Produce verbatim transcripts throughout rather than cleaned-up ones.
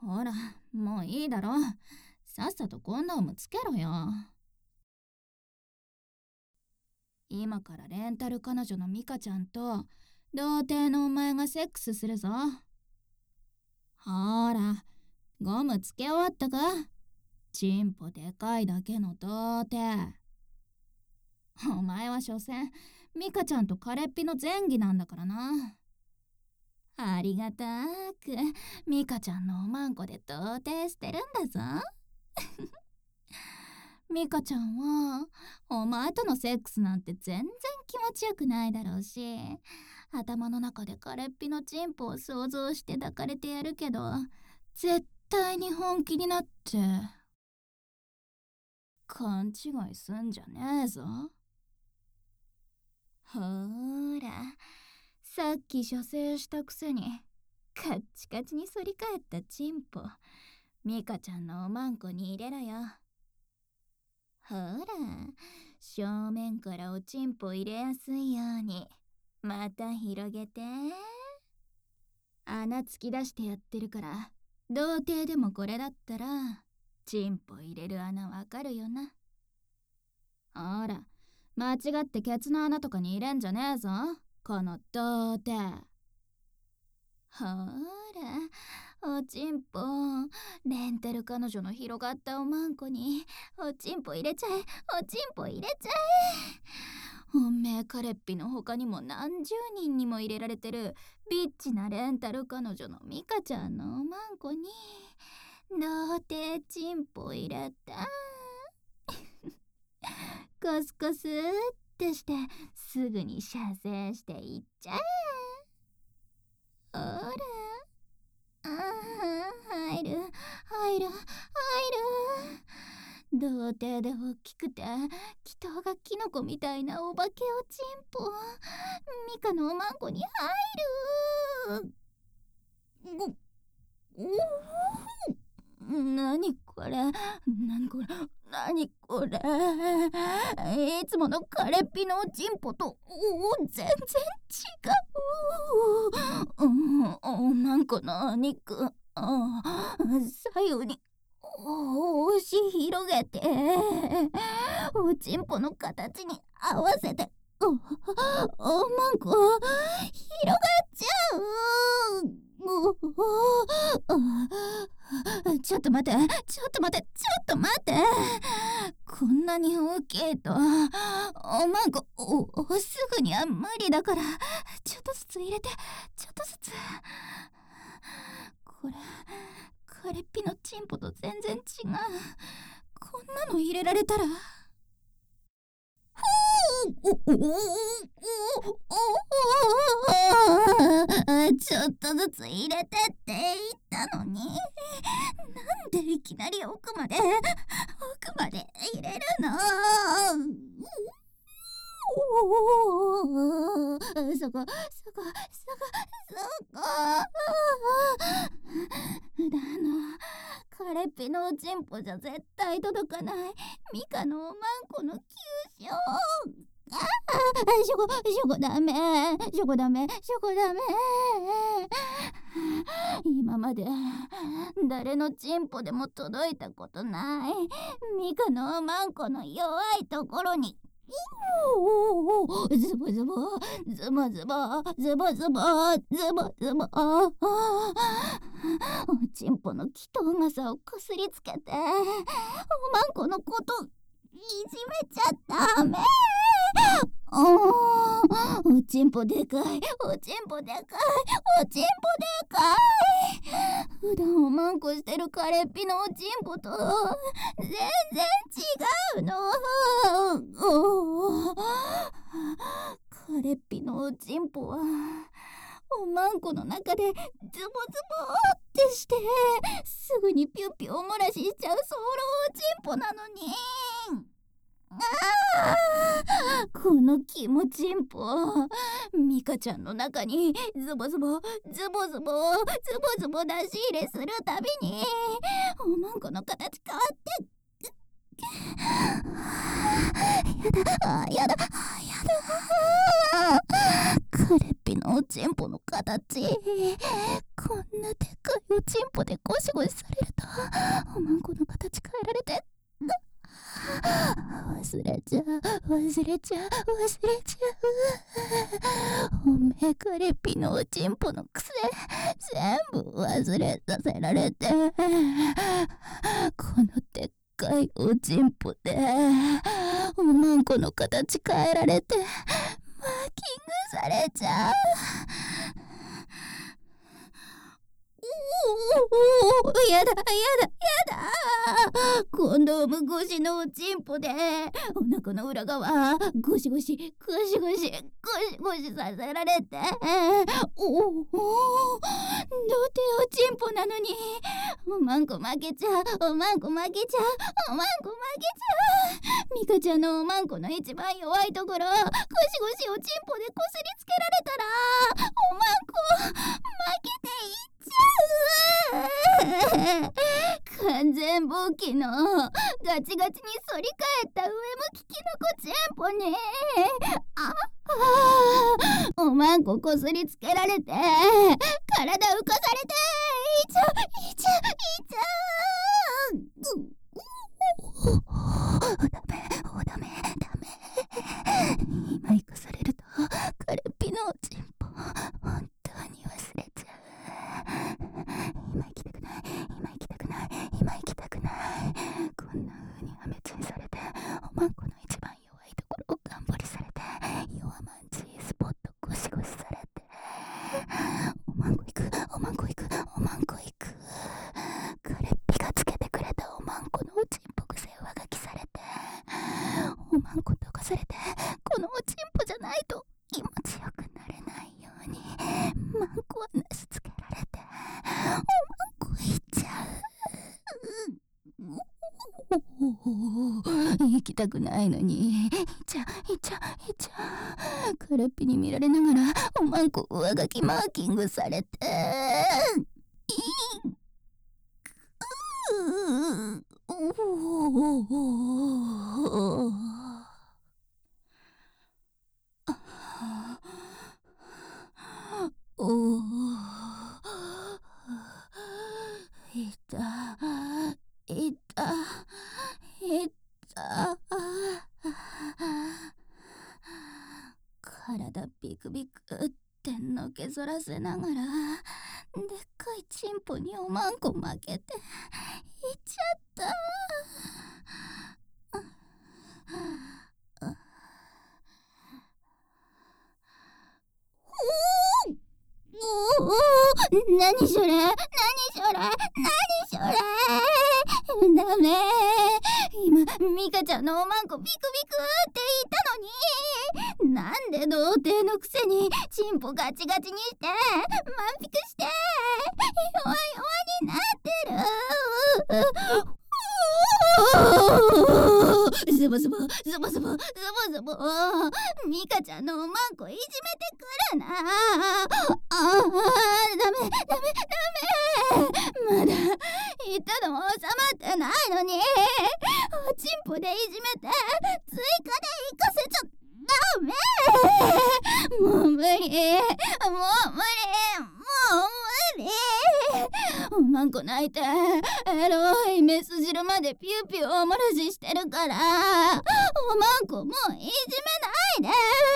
ほら、もういいだろ。さっさとコンドームつけろよ。今からレンタル彼女のミカちゃんと童貞のお前がセックスするぞ。ほら、ゴムつけ終わったか？チンポでかいだけの童貞。お前は所詮ミカちゃんとカレッピの前戯なんだからな。ありがたくミカちゃんのおまんこで童貞してるんだぞ。ミカちゃんはお前とのセックスなんて全然気持ちよくないだろうし、頭の中でカレッピのチンポを想像して抱かれてやるけど、絶対に本気になって勘違いすんじゃねえぞ。ほーら、さっき射精したくせにカッチカチに反り返ったチンポ、ミカちゃんのおまんこに入れろよ。ほら、正面からおちんぽ入れやすいようにまた広げて。穴突き出してやってるから、童貞でもこれだったらチンポ入れる穴わかるよな。ほら、間違ってケツの穴とかに入れんじゃねえぞ、この童貞。ほら、おちんぽ、レンタル彼女の広がったおまんこにおちんぽ入れちゃえ、おちんぽ入れちゃえ。おめえカレッピの他にも何十人にも入れられてるビッチなレンタル彼女のミカちゃんのおまんこに童貞チンポ入れてコスコスってしてすぐに射精していっちゃえ。ほら、あー、入る入る入る。童貞で大きくて気筒がキノコみたいなお化けおちんぽ、ミカのおまんこに入る。ごおお、なにこれ、なにこれ、なにこれ。いつものカレッピのおちんぽとお全然違う。おまんこのお肉、左右におし広げておちんぽの形に合わせておおまんこ広がっちゃう。ちょっと待ってちょっと待ってちょっと待って、こんなに大きいとおまんこおすぐには無理だから、ちょっとずつ入れて、ちょっとずつ。これカレッピのチンポと全然違う。こんなの入れられたらちょっとずつ入れてって言ったのに、なんでいきなり奥まで奥まで入れるの。そこそこそこそこそこ普段のカレッピのおちんぽじゃ絶対届かないミカのおまんこの急所。ああ、しょこしょこダメしょこダメしょこダメ。今まで誰のチンポでも届いたことないミカのおまんこの弱いところにズボズボズボズボズボズボズボズボ、おちんぽのきとうがさをこすりつけておまんこのこといじめちゃダメ。おおちんぽでかいおちんぽでかいおちんぽでかい。普段おまんこしてるカレッピのおちんぽと全然違うの。おカレッピのおちんぽはおまんこの中でズボズボってしてすぐにピュピュお漏らししちゃうソロおちんぽなのに、あこの気持ちんぽミカちゃんの中にズボズボズボズボズボズボ出し入れするたびにおまんこの形変わってやだあやだあやカレッピのおちんぽの形、こんなでっかいおちんぽでゴシゴシされるとおまんこの形変えられて、忘れちゃう忘れちゃう忘れちゃう。おめえカレッピのおちんぽの癖全部忘れさせられて、このでっかいおちんぽでおまんこの形変えられてマーキングされちゃう。おお、やだやだやだ。コンドーム越しのおちんぽでお腹の裏側ゴシゴシゴシゴシゴシゴシさせられて、おお、どうておちんぽなのにおまんこ負けちゃう、おまんこ負けちゃう、おまんこ負けちゃう。ミカちゃんのおまんこの一番弱いところゴシゴシおちんぽでこすりつけられたらおまんこ負けていっちゃう。完全勃起のガチガチに反り返った上向きキノコチンポにああおまんここすりつけられて体浮かされていっちゃういっちゃういっちゃう。ダメおダメダメ。今行かされるとカレッピのおちんぽ本当に忘れちゃう。今行きたくない今行きたくない今行きたくない。こんな風にアメチンされておまんこの一番弱いところを頑張りされて弱まんちスポットゴシゴシされておまんこ行くおまんこ行くおまんこ行く。カレッピがつけてくれたおまんこのおちんぽ癖上書きされておまんこ溶かされてこのおちんぽじゃないと気持ちよくなれないようにまんこはなしつけられておまんこいっちゃう。行きたくないのにいっちゃういっちゃういっちゃう。カレッピに見られながらおまんこ上書きマーキングされておおいたいたいた。体ビクビクってのけぞらせながらでっかいチンポにおまんこ負けていっちゃった。おお、何それ何それ何それ。ダメ。今ミカちゃんのおまんこビクビクって言ったのになんで童貞のくせにチンポガチガチにして満腹して弱々になってる。ズボズボズボズボズボズボミカちゃんのおまんこいじめてくるな。ああダメダメダメ。まだ言ったのも収まってないのにおちんぽでいじめて追加で行かせちゃダメ。もう無理もう無理もう無理。おまんこ泣いてエロいメス汁までピューピューおもらししてるからおまんこもういじめない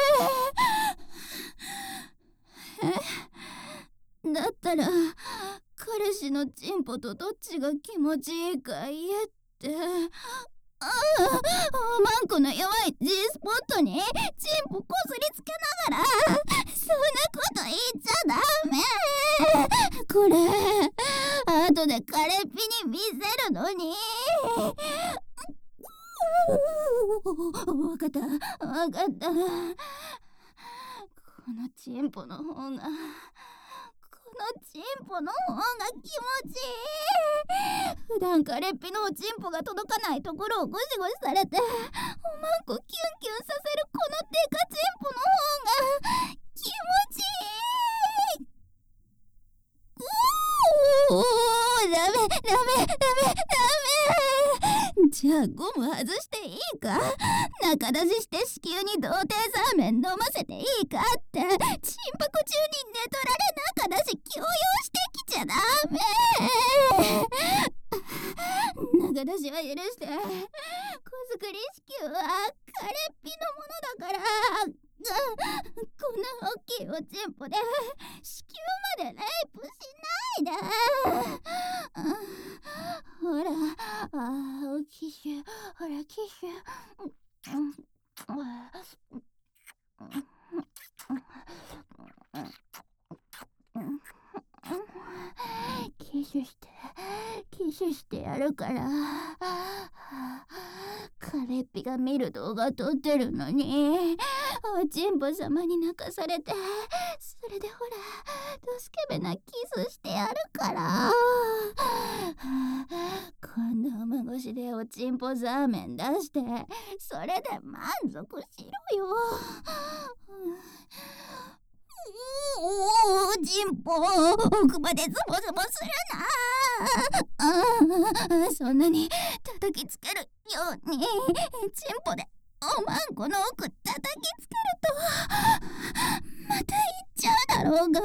で。えだったら彼氏のチンポとどっちが気持ちいいか言えって。ああおまんこの弱い G スポットにチンポこすりつけながらそんなこと言っちゃダメ。これ後でカレッピに見せるのに。わかったわかった。このチンポの方がこのチンポの方が気持ちいい。普段カレッピのおチンポが届かないところをゴシゴシされておまんこキュンキュンさせるこのデカチンポの方が気持ちいい。うおーダメダメダメダメ。 じゃあゴム外していいか？中出しして子宮に童貞ザーメン飲ませていいかって。チンパコ中に寝取られ中出し強要してきちゃダメ。中出しは許して。子作り子宮はカレッピのものだから。こんな大きいおちんぽで子宮までレイプしないで。ほら、あー、キッシュ、ほらキッシュ。キッシュしてキッシュしてやるから。カレッピが見る動画撮ってるのにおちんぽ様に泣かされて、それでほらドスケベなキスしてやるから。今度お越しでおちんぽザーメン出して、それで満足しろよ。おおちんぽ奥までズボズボするな。あそんなに叩きつけるようにチンポでおまんこの奥叩きつけるとまた言っちゃうだろうが。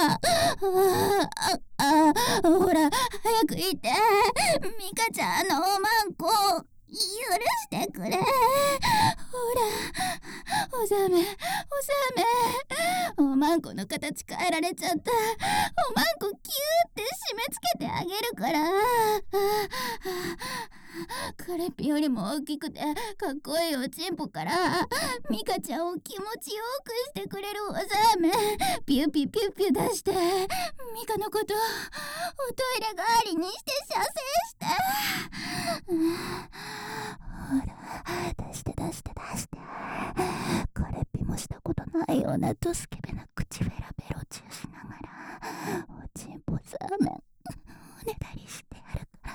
あああほら早く言って。ミカちゃんのおまんこ許してくれ。ほらおざめおざめおまんこの形変えられちゃった。おまんこキューって締め付けてあげるから。カレッピよりも大きくてかっこいいおちんぽからミカちゃんを気持ちよくしてくれるおざめピュピュピュピュ出してミカのことおトイレ代わりにして射精して。ほら出して出して出して。カレッピもしたことないようなドスケベな口ベラベロチューしながらおちんぽザーメンおねだりしてやるから。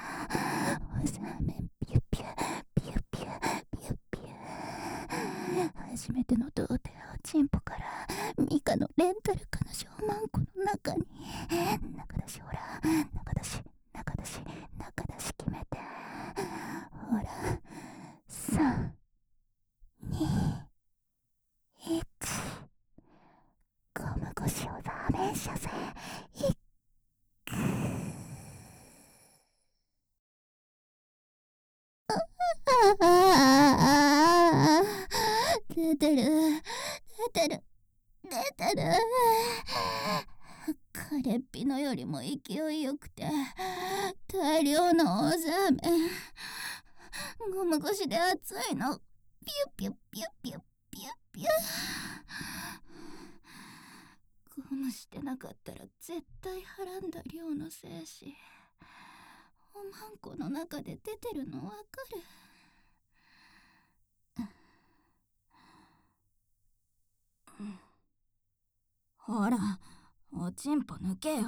おザーメンピュピュピュピュピュピュ。初めての童貞おちんぽからミカのレンタル彼女おまんこの中に中出しほら中出し中出し中出し決めて。ほらさんにいちゴム腰をザーメン射精いっく。あ出てる出てる出てる。カレッピのよりも勢いよくて大量の大ザーメン。ゴム腰で熱いの。ピュピュピュピュピュピュ。ゴムしてなかったら絶対はらんだ量の精子おまんこの中で出てるのわかる？ほらおちんぽ抜けよ。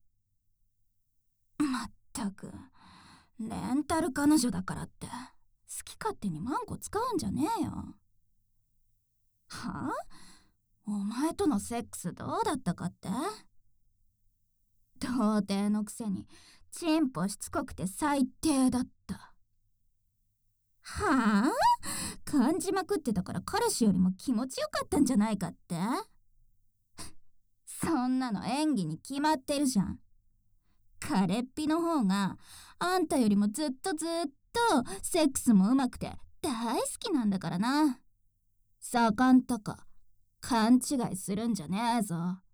まったくレンタル彼女だからって好き勝手にマンコ使うんじゃねえよ。はあ？お前とのセックスどうだったかって？童貞のくせにチンポしつこくて最低だった。はあ？感じまくってたから彼氏よりも気持ちよかったんじゃないかって？そんなの演技に決まってるじゃん。カレッピの方があんたよりもずっとずっとセックスもうまくて大好きなんだからな。盛んとか勘違いするんじゃねえぞ。